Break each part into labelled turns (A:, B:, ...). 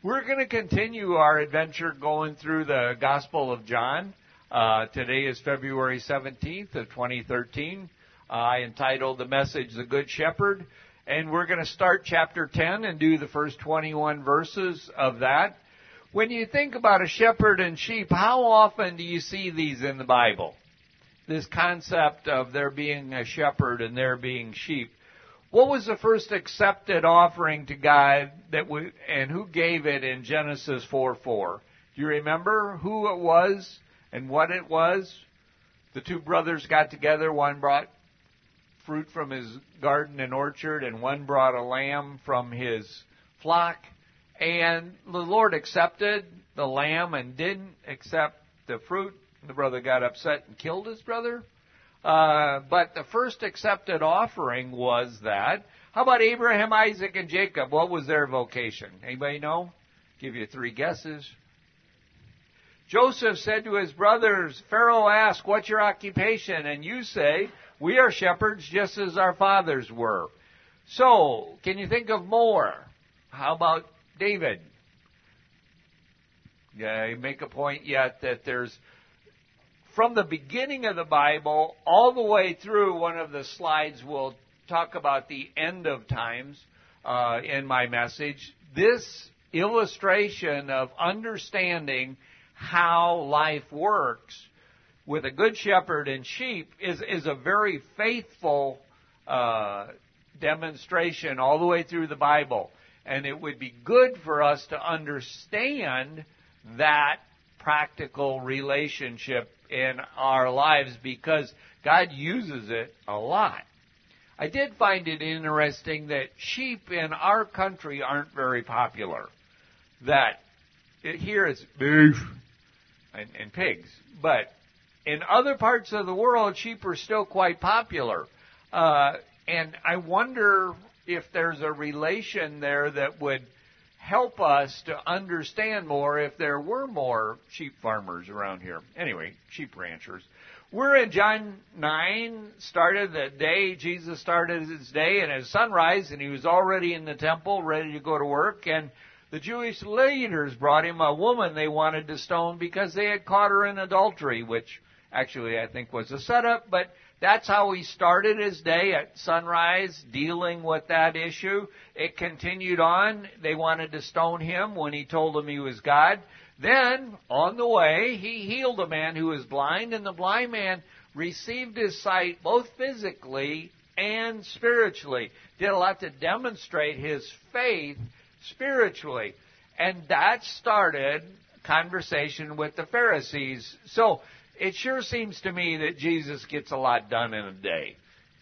A: We're going to continue our adventure going through the Gospel of John. Today is February 17th of 2013. I entitled the message, The Good Shepherd. And we're going to start chapter 10 and do the first 21 verses of that. When you think about a shepherd and sheep, how often do you see these in the Bible? This concept of there being a shepherd and there being sheep. What was the first accepted offering to God and who gave it in Genesis 4:4? Do you remember who it was and what it was? The two brothers got together. One brought fruit from his garden and orchard, and one brought a lamb from his flock. And the Lord accepted the lamb and didn't accept the fruit. The brother got upset and killed his brother. But the first accepted offering was that. How about Abraham, Isaac, and Jacob? What was their vocation? Anybody know? Give you 3 guesses. Joseph said to his brothers, Pharaoh asked, what's your occupation? And you say, we are shepherds just as our fathers were. So, can you think of more? How about David? Yeah, you make a point yet that there's from the beginning of the Bible all the way through. One of the slides will talk about the end of times in my message. This illustration of understanding how life works with a good shepherd and sheep is a very faithful demonstration all the way through the Bible. And it would be good for us to understand that practical relationship in our lives because God uses it a lot. I did find it interesting that sheep in our country aren't very popular. That here it's beef and pigs. But in other parts of the world, sheep are still quite popular. And I wonder if there's a relation there that would help us to understand more if there were more sheep farmers around here. Anyway, sheep ranchers. We're in John 9, started the day, Jesus started his day, and at sunrise, and he was already in the temple, ready to go to work, and the Jewish leaders brought him a woman they wanted to stone because they had caught her in adultery, which actually I think was a setup, but that's how he started his day at sunrise, dealing with that issue. It continued on. They wanted to stone him when he told them he was God. Then, on the way, he healed a man who was blind, and the blind man received his sight both physically and spiritually. Did a lot to demonstrate his faith spiritually. And that started conversation with the Pharisees. So, it sure seems to me that Jesus gets a lot done in a day.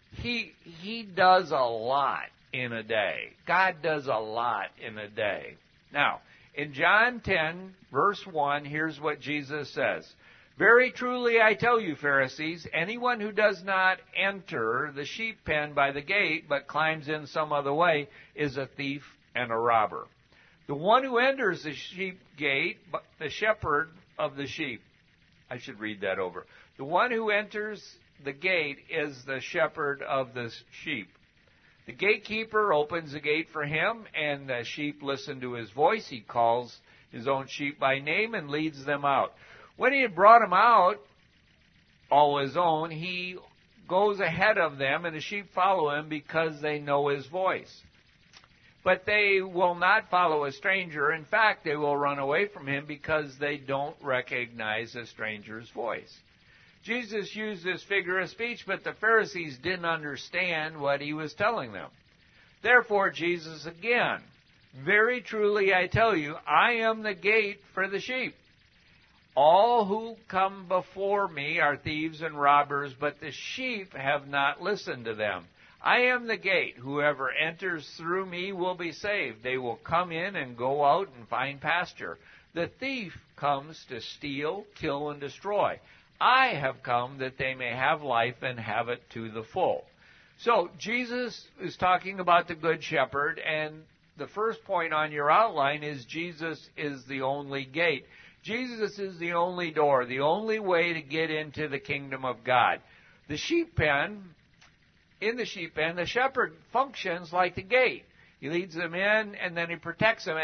A: He does a lot in a day. God does a lot in a day. Now, in John 10, verse 1, here's what Jesus says. Very truly I tell you, Pharisees, anyone who does not enter the sheep pen by the gate, but climbs in some other way, is a thief and a robber. The one who enters the sheep gate, the shepherd of the sheep. I should read that over. The one who enters the gate is the shepherd of the sheep. The gatekeeper opens the gate for him, and the sheep listen to his voice. He calls his own sheep by name and leads them out. When he had brought them out, all his own, he goes ahead of them, and the sheep follow him because they know his voice. But they will not follow a stranger. In fact, they will run away from him because they don't recognize a stranger's voice. Jesus used this figure of speech, but the Pharisees didn't understand what he was telling them. Therefore, Jesus again, very truly I tell you, I am the gate for the sheep. All who come before me are thieves and robbers, but the sheep have not listened to them. I am the gate. Whoever enters through me will be saved. They will come in and go out and find pasture. The thief comes to steal, kill, and destroy. I have come that they may have life and have it to the full. So Jesus is talking about the Good Shepherd, and the first point on your outline is Jesus is the only gate. Jesus is the only door, the only way to get into the kingdom of God. The sheep pen, in the sheep pen, the shepherd functions like the gate. He leads them in, and then he protects them.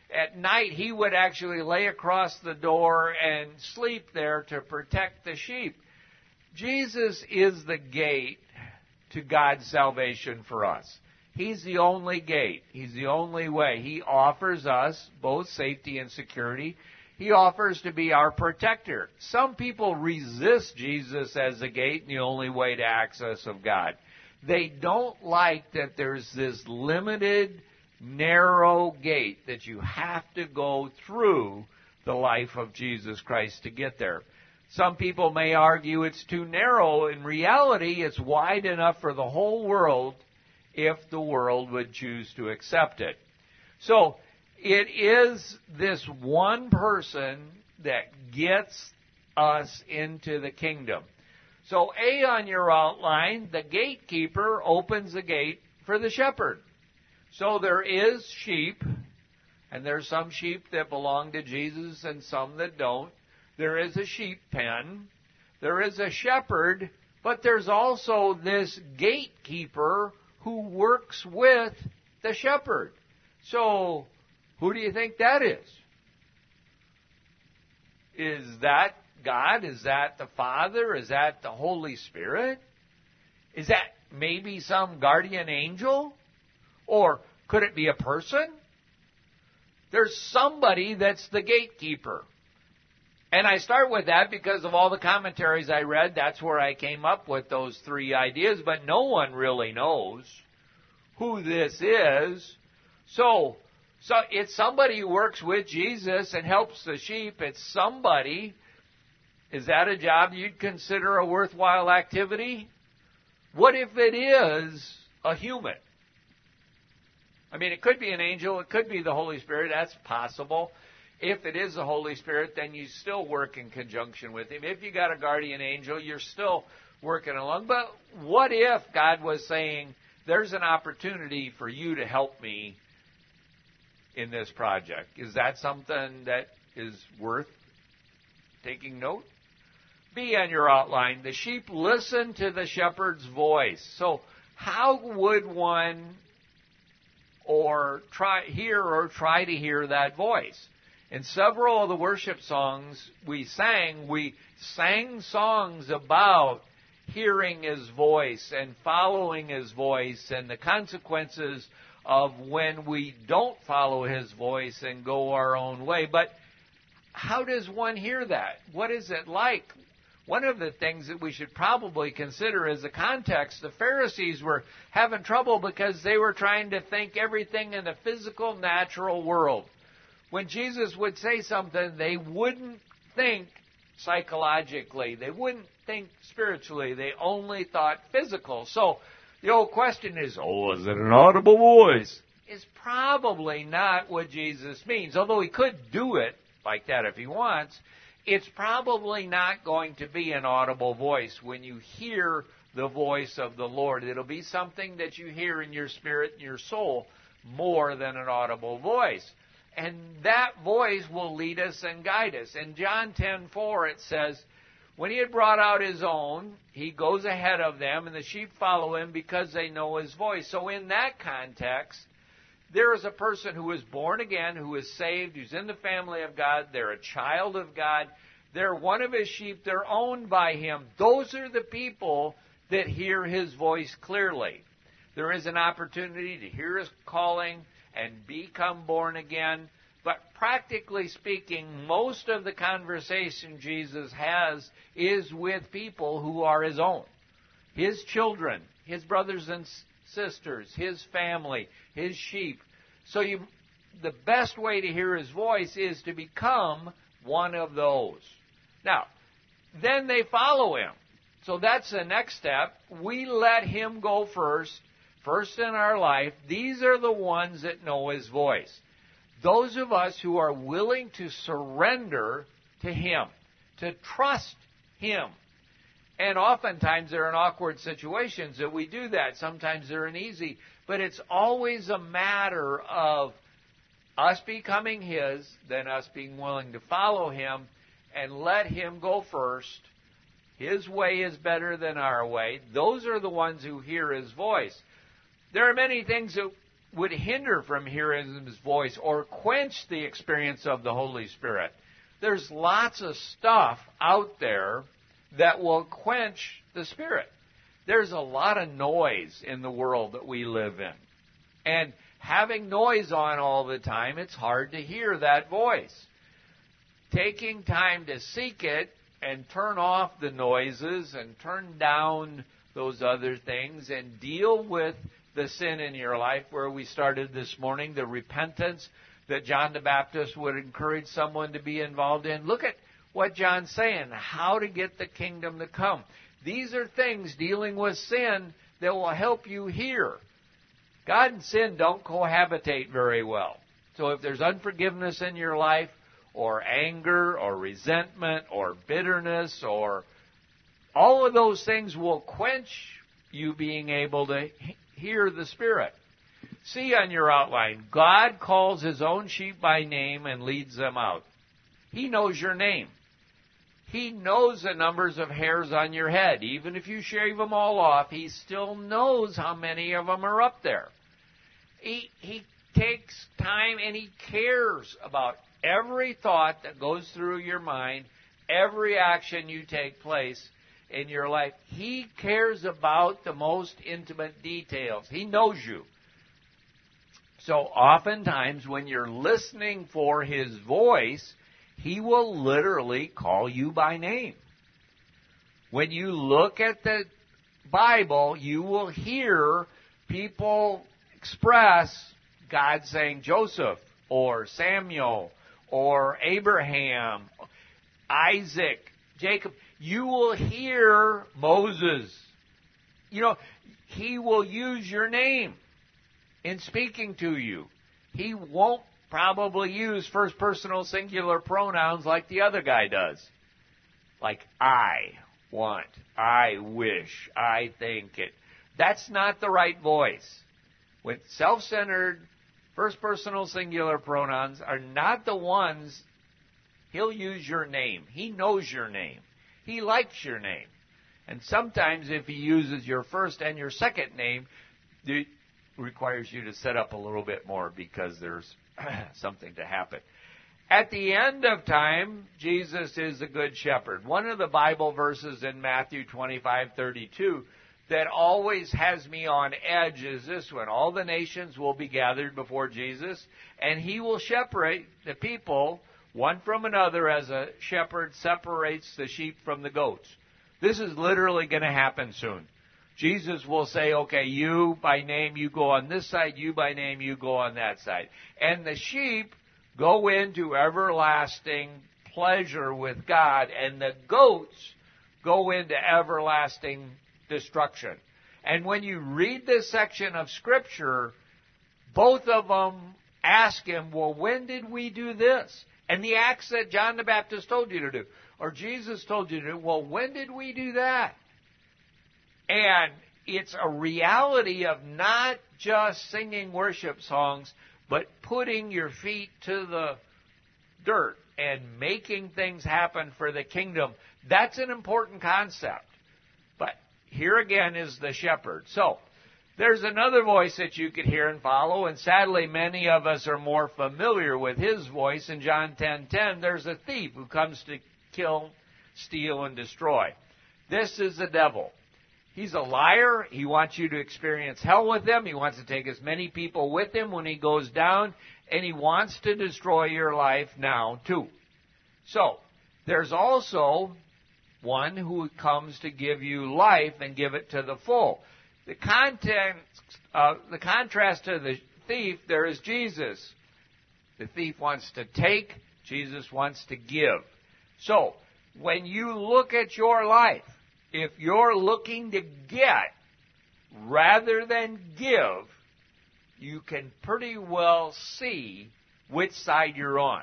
A: At night, he would actually lay across the door and sleep there to protect the sheep. Jesus is the gate to God's salvation for us. He's the only gate. He's the only way. He offers us both safety and security. He offers to be our protector. Some people resist Jesus as the gate and the only way to access of God. They don't like that there's this limited, narrow gate that you have to go through the life of Jesus Christ to get there. Some people may argue it's too narrow. In reality, it's wide enough for the whole world if the world would choose to accept it. So, it is this one person that gets us into the kingdom. So, A on your outline, the gatekeeper opens the gate for the shepherd. So there is sheep, and there's some sheep that belong to Jesus and some that don't. There is a sheep pen. There is a shepherd, but there's also this gatekeeper who works with the shepherd. So, who do you think that is? Is that God? Is that the Father? Is that the Holy Spirit? Is that maybe some guardian angel? Or could it be a person? There's somebody that's the gatekeeper. And I start with that because of all the commentaries I read. That's where I came up with those three ideas. But no one really knows who this is. So it's somebody who works with Jesus and helps the sheep. It's somebody. Is that a job you'd consider a worthwhile activity? What if it is a human? I mean, it could be an angel. It could be the Holy Spirit. That's possible. If it is the Holy Spirit, then you still work in conjunction with Him. If you got a guardian angel, you're still working along. But what if God was saying, there's an opportunity for you to help me in this project? Is that something that is worth taking note? B on your outline, the sheep listen to the shepherd's voice. So how would one try to hear that voice? In several of the worship songs we sang songs about hearing His voice and following His voice and the consequences of when we don't follow His voice and go our own way. But how does one hear that? What is it like? One of the things that we should probably consider is the context. The Pharisees were having trouble because they were trying to think everything in the physical, natural world. When Jesus would say something, they wouldn't think psychologically. They wouldn't think spiritually. They only thought physical. So the old question is, is it an audible voice? Is probably not what Jesus means. Although He could do it like that if He wants, it's probably not going to be an audible voice when you hear the voice of the Lord. It'll be something that you hear in your spirit and your soul more than an audible voice. And that voice will lead us and guide us. In John 10:4 it says, when He had brought out His own, He goes ahead of them, and the sheep follow Him because they know His voice. So in that context, there is a person who is born again, who is saved, who's in the family of God. They're a child of God. They're one of His sheep. They're owned by Him. Those are the people that hear His voice clearly. There is an opportunity to hear His calling and become born again. But practically speaking, most of the conversation Jesus has is with people who are His own. His children, His brothers and sisters, His family, His sheep. So the best way to hear His voice is to become one of those. Now, then they follow Him. So that's the next step. We let Him go first in our life. These are the ones that know His voice. Those of us who are willing to surrender to Him, to trust Him. And oftentimes they're in awkward situations that we do that. Sometimes they're easy. But it's always a matter of us becoming His, then us being willing to follow Him and let Him go first. His way is better than our way. Those are the ones who hear His voice. There are many things that would hinder from hearing His voice or quench the experience of the Holy Spirit. There's lots of stuff out there that will quench the Spirit. There's a lot of noise in the world that we live in. And having noise on all the time, it's hard to hear that voice. Taking time to seek it and turn off the noises and turn down those other things and deal with the sin in your life, where we started this morning, the repentance that John the Baptist would encourage someone to be involved in. Look at what John's saying, how to get the kingdom to come. These are things dealing with sin that will help you hear. God and sin don't cohabitate very well. So if there's unforgiveness in your life, or anger, or resentment, or bitterness, or all of those things will quench you being able to hear the Spirit. See on your outline, God calls His own sheep by name and leads them out. He knows your name. He knows the numbers of hairs on your head. Even if you shave them all off, He still knows how many of them are up there. He takes time and He cares about every thought that goes through your mind, every action you take place in your life. He cares about the most intimate details. He knows you. So oftentimes when you're listening for His voice, He will literally call you by name. When you look at the Bible, you will hear people express God saying Joseph or Samuel or Abraham, Isaac, Jacob. You will hear Moses. You know, He will use your name in speaking to you. He won't probably use first personal singular pronouns like the other guy does. Like I want, I wish, I think it. That's not the right voice. With self-centered first personal singular pronouns are not the ones. He'll use your name. He knows your name. He likes your name. And sometimes if He uses your first and your second name, it requires you to set up a little bit more because there's something to happen. At the end of time, Jesus is a good shepherd. One of the Bible verses in Matthew 25:32 that always has me on edge is this one. All the nations will be gathered before Jesus, and He will separate the people one from another as a shepherd separates the sheep from the goats. This is literally going to happen soon. Jesus will say, okay, you by name, you go on this side, you by name, you go on that side. And the sheep go into everlasting pleasure with God, and the goats go into everlasting destruction. And when you read this section of Scripture, both of them ask Him, well, when did we do this? And the acts that John the Baptist told you to do, or Jesus told you to do, well, when did we do that? And it's a reality of not just singing worship songs, but putting your feet to the dirt and making things happen for the kingdom. That's an important concept. But here again is the shepherd. So, there's another voice that you could hear and follow, and sadly many of us are more familiar with His voice. In John 10:10, there's a thief who comes to kill, steal, and destroy. This is the devil. He's a liar. He wants you to experience hell with him. He wants to take as many people with him when he goes down, and he wants to destroy your life now too. So, there's also one who comes to give you life and give it to the full. The contrast to the thief, there is Jesus. The thief wants to take, Jesus wants to give. So, when you look at your life, if you're looking to get rather than give, you can pretty well see which side you're on.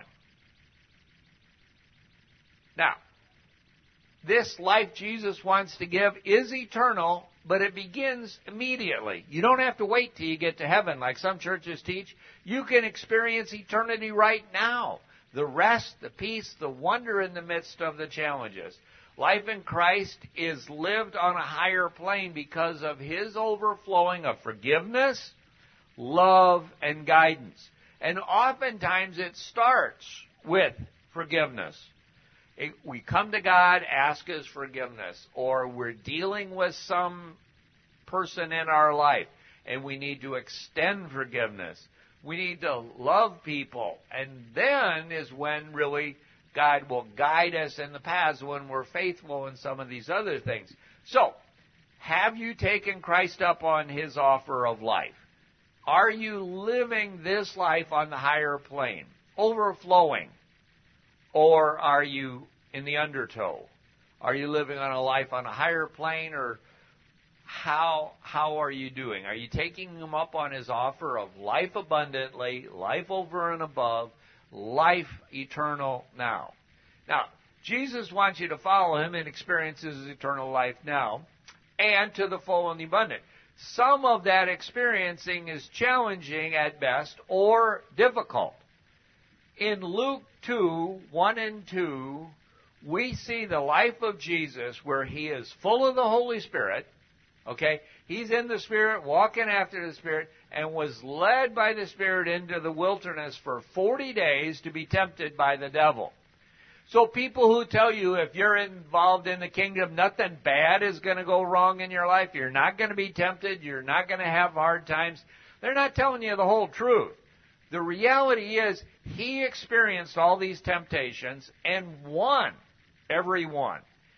A: Now, this life Jesus wants to give is eternal, but it begins immediately. You don't have to wait till you get to heaven like some churches teach. You can experience eternity right now. The rest, the peace, the wonder in the midst of the challenges. Life in Christ is lived on a higher plane because of His overflowing of forgiveness, love, and guidance. And oftentimes it starts with forgiveness. We come to God, ask His forgiveness, or we're dealing with some person in our life, and we need to extend forgiveness. We need to love people, and then is when really God will guide us in the paths when we're faithful in some of these other things. So, have you taken Christ up on His offer of life? Are you living this life on the higher plane, overflowing? Or are you in the undertow? Are you living on a life on a higher plane, or how are you doing? Are you taking Him up on His offer of life abundantly, life over and above, life eternal now? Now, Jesus wants you to follow Him and experience His eternal life now, and to the full and the abundant. Some of that experiencing is challenging at best or difficult. In Luke 2, 1 and 2, we see the life of Jesus where He is full of the Holy Spirit. Okay? He's in the Spirit, walking after the Spirit, and was led by the Spirit into the wilderness for 40 days to be tempted by the devil. So people who tell you if you're involved in the kingdom, nothing bad is going to go wrong in your life, you're not going to be tempted, you're not going to have hard times, they're not telling you the whole truth. The reality is, He experienced all these temptations and won every one.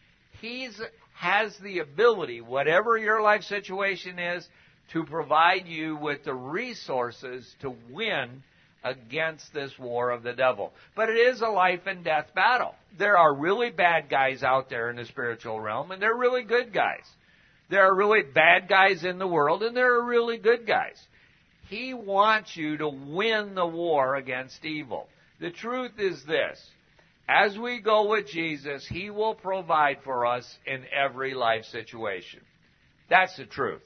A: He has the ability, whatever your life situation is, to provide you with the resources to win against this war of the devil. But it is a life and death battle. There are really bad guys out there in the spiritual realm, and there are really good guys. There are really bad guys in the world, and there are really good guys. He wants you to win the war against evil. The truth is this: as we go with Jesus, He will provide for us in every life situation. That's the truth.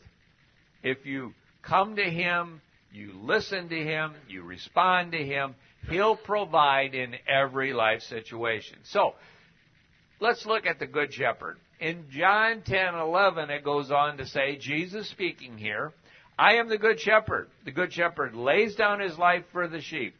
A: If you come to Him, you listen to Him, you respond to Him, He'll provide in every life situation. So, let's look at the Good Shepherd. In John 10:11, it goes on to say, Jesus speaking here, I am the Good Shepherd. The Good Shepherd lays down His life for the sheep.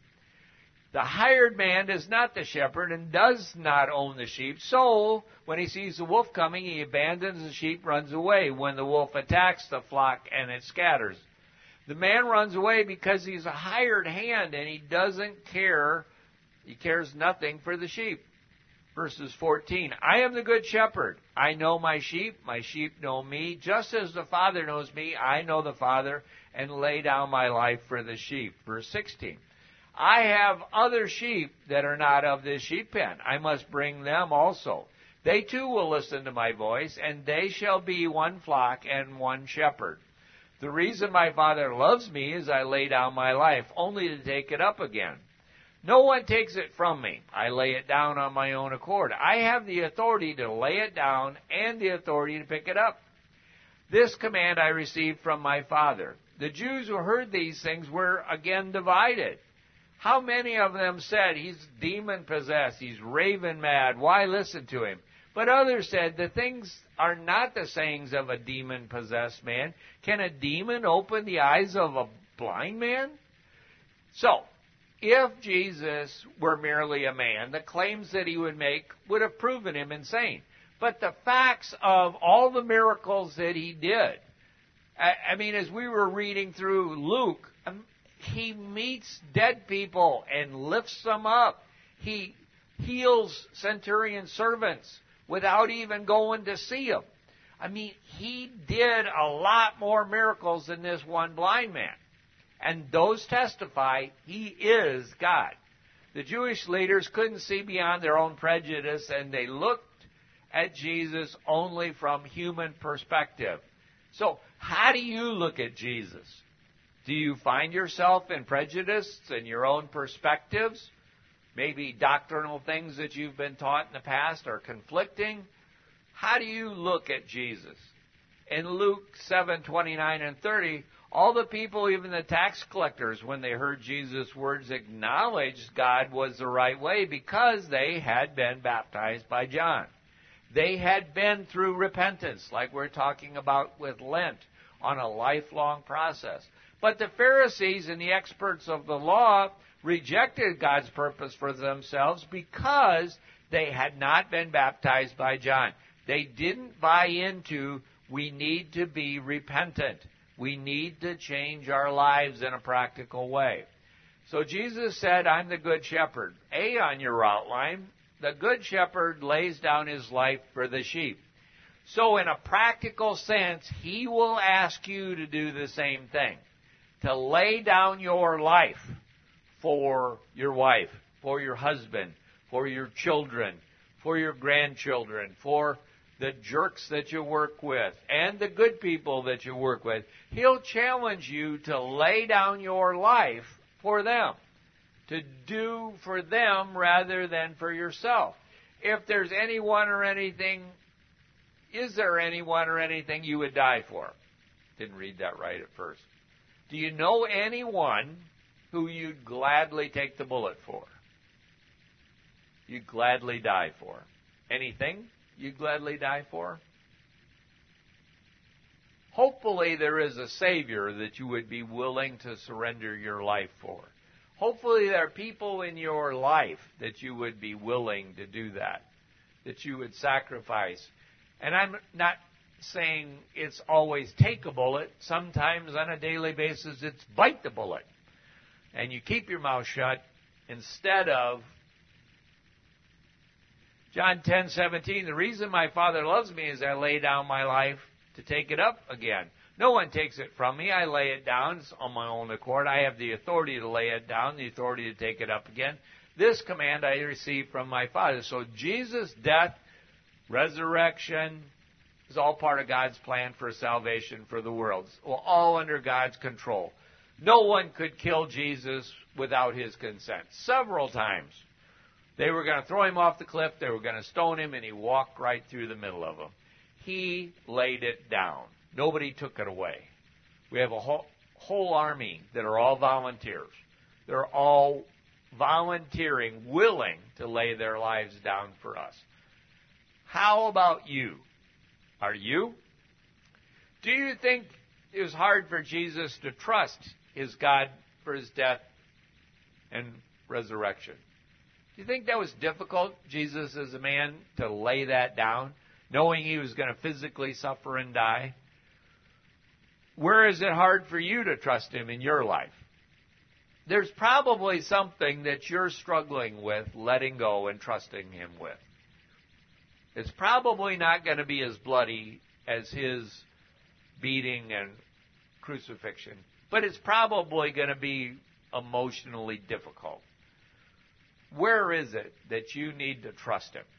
A: The hired man is not the shepherd and does not own the sheep. So, when he sees the wolf coming, he abandons the sheep, runs away. When the wolf attacks the flock, and it scatters. The man runs away because he's a hired hand and he doesn't care. He cares nothing for the sheep. Verses 14, I am the good shepherd. I know my sheep know me. Just as the Father knows me, I know the Father, and lay down my life for the sheep. Verse 16, I have other sheep that are not of this sheep pen. I must bring them also. They too will listen to my voice, and they shall be one flock and one shepherd. The reason my Father loves me is I lay down my life, only to take it up again. No one takes it from me. I lay it down on my own accord. I have the authority to lay it down and the authority to pick it up. This command I received from my Father. The Jews who heard these things were again divided. How many of them said, he's demon-possessed, he's raven-mad, why listen to him? But others said, the things are not the sayings of a demon-possessed man. Can a demon open the eyes of a blind man? So, if Jesus were merely a man, the claims that he would make would have proven him insane. But the facts of all the miracles that he did, I mean, as we were reading through Luke, he meets dead people and lifts them up. He heals centurion servants without even going to see them. I mean, he did a lot more miracles than this one blind man. And those testify he is God. The Jewish leaders couldn't see beyond their own prejudice, and they looked at Jesus only from human perspective. So, how do you look at Jesus? Do you find yourself in prejudice and your own perspectives? Maybe doctrinal things that you've been taught in the past are conflicting? How do you look at Jesus? In Luke 7:29 and 30, all the people, even the tax collectors, when they heard Jesus' words, acknowledged God was the right way because they had been baptized by John. They had been through repentance, like we're talking about with Lent, on a lifelong process. But the Pharisees and the experts of the law rejected God's purpose for themselves because they had not been baptized by John. They didn't buy into, we need to be repentant. We need to change our lives in a practical way. So Jesus said, I'm the good shepherd. A on your outline, the good shepherd lays down his life for the sheep. So in a practical sense, he will ask you to do the same thing. To lay down your life for your wife, for your husband, for your children, for your grandchildren, for the jerks that you work with, and the good people that you work with. He'll challenge you to lay down your life for them, to do for them rather than for yourself. If there's anyone or anything, is there anyone or anything you would die for? Didn't read that right at first. Do you know anyone who you'd gladly take the bullet for? You'd gladly die for? Anything you'd gladly die for? Hopefully there is a Savior that you would be willing to surrender your life for. Hopefully there are people in your life that you would be willing to do that you would sacrifice. And I'm not saying it's always take a bullet. Sometimes on a daily basis it's bite the bullet. And you keep your mouth shut instead of John 10:17, the reason my Father loves me is I lay down my life to take it up again. No one takes it from me. I lay it down. It's on my own accord. I have the authority to lay it down, the authority to take it up again. This command I received from my Father. So Jesus' death, resurrection, is all part of God's plan for salvation for the world. It's all under God's control. No one could kill Jesus without his consent. Several times. They were going to throw him off the cliff, they were going to stone him, and he walked right through the middle of them. He laid it down. Nobody took it away. We have a whole army that are all volunteers. They're all volunteering, willing to lay their lives down for us. How about you? Are you? Do you think it was hard for Jesus to trust his God for his death and resurrection? Do you think that was difficult, Jesus as a man, to lay that down, knowing he was going to physically suffer and die? Where is it hard for you to trust him in your life? There's probably something that you're struggling with letting go and trusting him with. It's probably not going to be as bloody as his beating and crucifixion, but it's probably going to be emotionally difficult. Where is it that you need to trust him?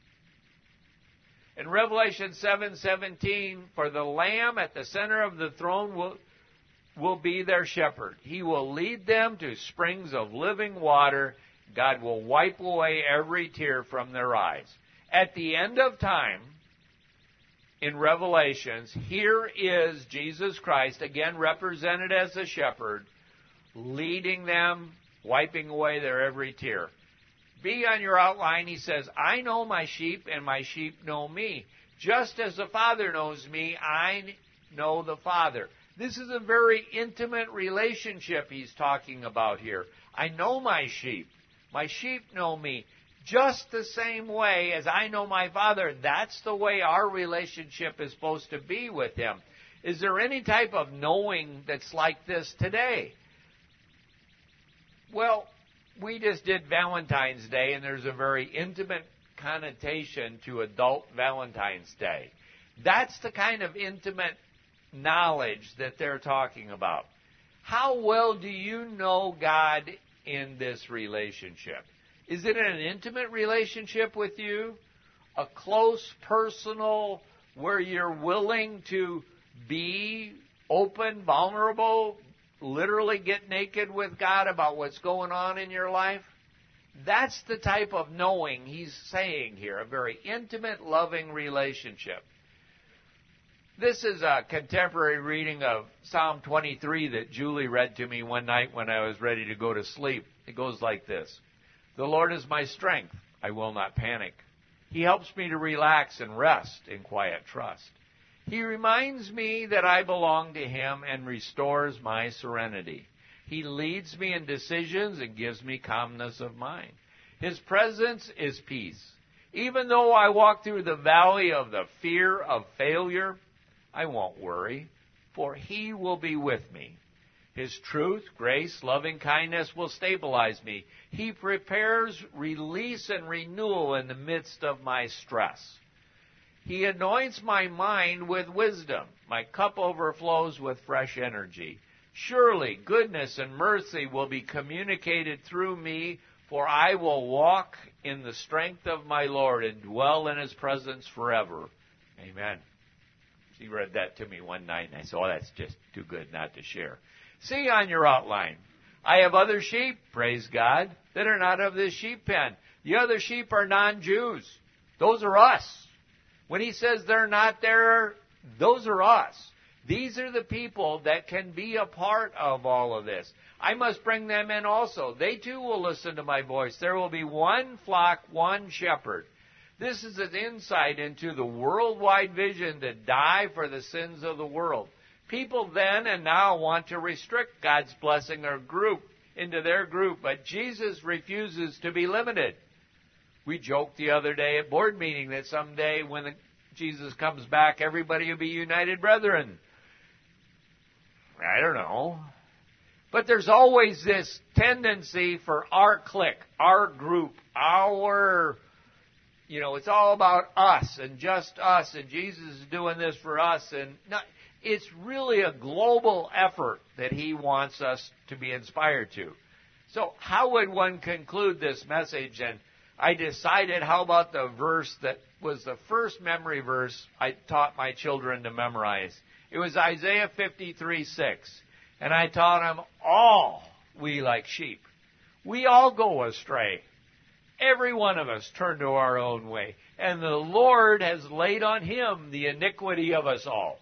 A: In Revelation 7:17, for the Lamb at the center of the throne will be their shepherd. He will lead them to springs of living water. God will wipe away every tear from their eyes. At the end of time, in Revelations, here is Jesus Christ, again represented as a shepherd, leading them, wiping away their every tear. B on your outline, he says, I know my sheep and my sheep know me. Just as the Father knows me, I know the Father. This is a very intimate relationship he's talking about here. I know my sheep. My sheep know me. Just the same way as I know my Father. That's the way our relationship is supposed to be with him. Is there any type of knowing that's like this today? Well, we just did Valentine's Day, and there's a very intimate connotation to adult Valentine's Day. That's the kind of intimate knowledge that they're talking about. How well do you know God in this relationship? Is it an intimate relationship with you? A close, personal, where you're willing to be open, vulnerable, literally get naked with God about what's going on in your life? That's the type of knowing he's saying here, a very intimate, loving relationship. This is a contemporary reading of Psalm 23 that Julie read to me one night when I was ready to go to sleep. It goes like this. The Lord is my strength. I will not panic. He helps me to relax and rest in quiet trust. He reminds me that I belong to Him and restores my serenity. He leads me in decisions and gives me calmness of mind. His presence is peace. Even though I walk through the valley of the fear of failure, I won't worry, for He will be with me. His truth, grace, loving kindness will stabilize me. He prepares release and renewal in the midst of my stress. He anoints my mind with wisdom. My cup overflows with fresh energy. Surely goodness and mercy will be communicated through me, for I will walk in the strength of my Lord and dwell in His presence forever. Amen. She read that to me one night, and I said, oh, that's just too good not to share. See on your outline, I have other sheep, praise God, that are not of this sheep pen. The other sheep are non-Jews. Those are us. When he says they're not there, those are us. These are the people that can be a part of all of this. I must bring them in also. They too will listen to my voice. There will be one flock, one shepherd. This is an insight into the worldwide vision to die for the sins of the world. People then and now want to restrict God's blessing or group into their group, but Jesus refuses to be limited. We joked the other day at board meeting that someday when Jesus comes back, everybody will be united brethren. I don't know. But there's always this tendency for our clique, our group, it's all about us and just us, and Jesus is doing this for us. And it's really a global effort that He wants us to be inspired to. So how would one conclude this message? And I decided, how about the verse that was the first memory verse I taught my children to memorize? It was Isaiah 53:6. And I taught them, all we like sheep. We all go astray. Every one of us turn to our own way. And the Lord has laid on Him the iniquity of us all.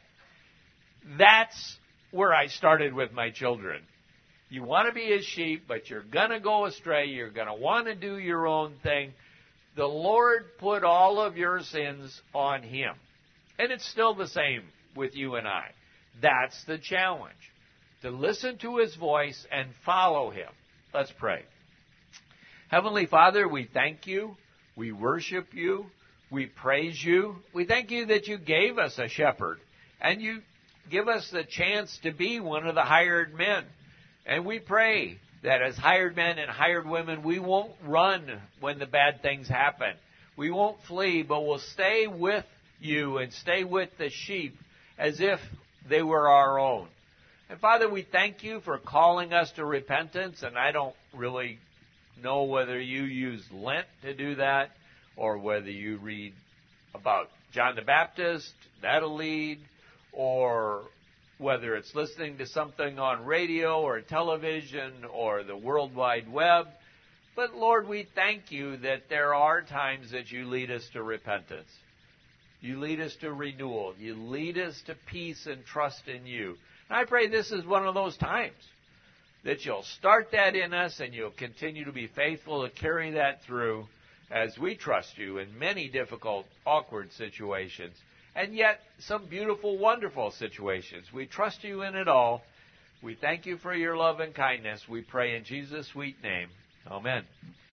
A: That's where I started with my children. You want to be His sheep, but you're going to go astray. You're going to want to do your own thing. The Lord put all of your sins on Him. And it's still the same with you and I. That's the challenge. To listen to His voice and follow Him. Let's pray. Heavenly Father, we thank You. We worship You. We praise You. We thank You that You gave us a shepherd. And You give us the chance to be one of the hired men. And we pray that as hired men and hired women, we won't run when the bad things happen. We won't flee, but we'll stay with You and stay with the sheep as if they were our own. And Father, we thank You for calling us to repentance, and I don't really know whether You use Lent to do that, or whether You read about John the Baptist, that'll lead, or whether it's listening to something on radio or television or the World Wide Web. But Lord, we thank You that there are times that You lead us to repentance. You lead us to renewal. You lead us to peace and trust in You. And I pray this is one of those times that You'll start that in us and You'll continue to be faithful to carry that through as we trust You in many difficult, awkward situations, and yet some beautiful, wonderful situations. We trust You in it all. We thank You for Your love and kindness. We pray in Jesus' sweet name. Amen.